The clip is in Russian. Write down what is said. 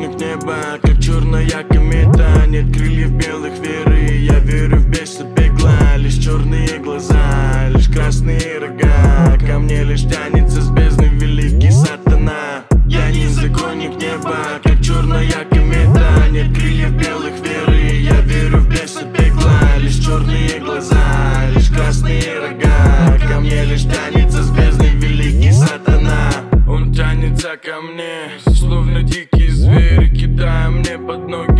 законник неба, как черная комета. Нет крыльев белых веры, я верю в беса пекла. Лишь черные глаза, лишь красные рога. Ко мне лишь тянется с бездны великий сатана. Я не законник неба, как черная комета. Нет крыльев белых веры, я верю в беса пекла. Лишь черные глаза, лишь красные рога. Ко мне лишь тянется с бездны великий сатана. Он тянется ко мне, словно дикий зверь, кидая мне под ноги